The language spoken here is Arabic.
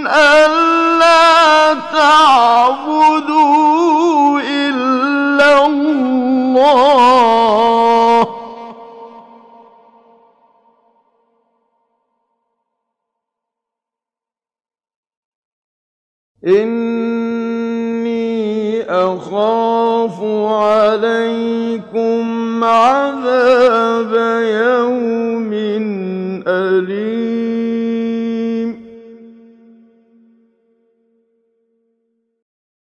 أَلَّا تَعْبُدُوا إِلَّا اللَّهَ إِنِّي أَخَافُ عَلَيْكُمْ عَذَابَ يَوْمٍ أَلِيمٍ